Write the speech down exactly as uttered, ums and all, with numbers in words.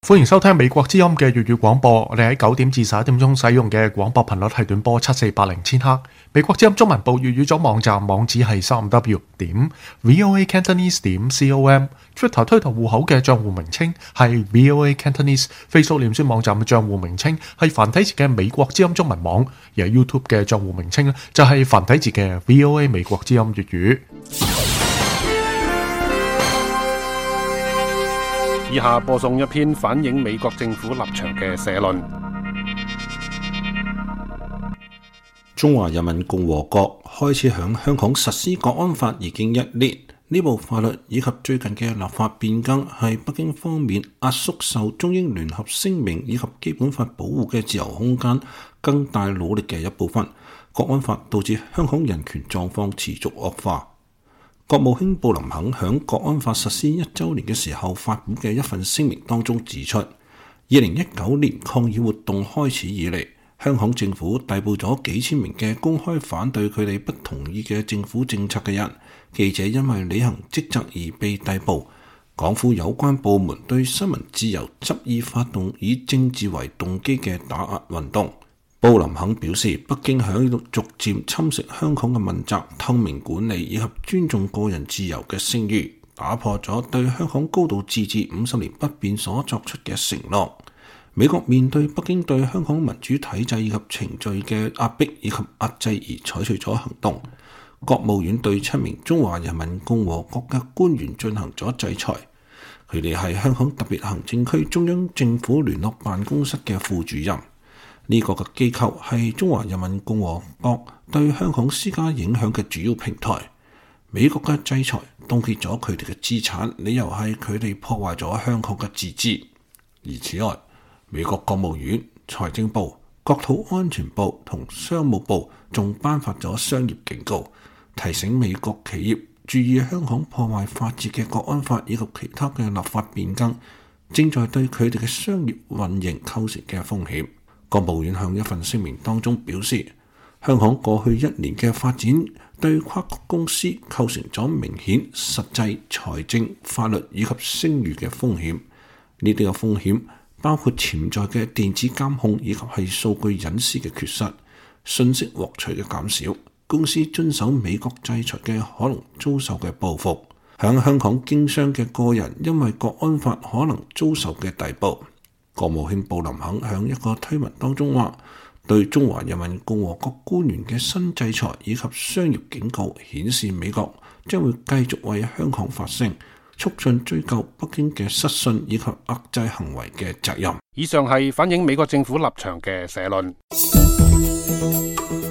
歡迎收聽美國之音嘅粵語廣播。我哋喺九點至十一點鐘使用嘅廣播頻率係短波七四八零千赫。美國之音中文部粵語組網站網址係三 w 點 voa cantonese 點 com。Twitter 推特戶口嘅賬戶名稱係 voa cantonese。Facebook 臉書網站嘅賬戶名稱係繁體字嘅美國之音中文網，而 YouTube 嘅賬戶名稱就係繁體字嘅 voa 美國之音粵語。 以下播送一篇反映美國政府立場嘅社論。 中華人民共和國開始響香港實施國安法已經一年，呢部法律以及最近嘅立法變更係北京方面壓縮受中英聯合聲明以及基本法保護嘅自由空間更大努力嘅一部分。國安法導致香港人權狀況持續惡化。國務卿布林肯響國安法實施一週年嘅時候發表嘅一份聲明當中指出，二零一九年抗議活動開始以嚟，香港政府逮捕咗幾千名嘅公開反對佢哋不同意嘅政府政策嘅人，記者因為履行職責而被逮捕，港府有關部門對新聞自由執意發動以政治為動機嘅打壓運動。布林肯表示，北京喺度逐漸侵蝕香港嘅問責、透明管理以及尊重個人自由嘅聲譽，打破咗對香港高度自治五十年不變所作出嘅承諾。美國面對北京對香港民主體制以及程序嘅壓迫以及壓制而採取咗行動。國務院對七名中華人民共和國嘅官員進行咗制裁，佢哋係香港特別行政區中央政府聯絡辦公室嘅副主任。呢個嘅機構係中華人民共和國對香港施加影響嘅主要平台。美國嘅制裁凍結咗佢哋嘅資產，理由係佢哋破壞咗香港嘅自治。而此外，美國國務院、財政部、國土安全部同商務部仲頒發咗商業警告，提醒美國企業注意香港破壞法治嘅國安法以及其他嘅立法變更正在對佢哋嘅商業運營構成嘅風險。國務院向一份聲明當中表示，香港過去一年嘅發展對跨國公司構成咗明顯實際財政、法律以及聲譽嘅風險。呢啲嘅風險包括潛在嘅電子監控以及係數據隱私嘅缺失、信息獲取嘅減少、公司遵守美國制裁嘅可能遭受嘅報復、響香港經商嘅個人因為國安法可能遭受嘅逮捕。國務卿布林肯喺一個推文當中話，對中華人民共和國官員嘅新制裁以及商業警告顯示美國將會繼續為香港發聲，促進追究北京嘅失信以及壓制行為嘅責任。 以上係反映美國政府立場嘅社論。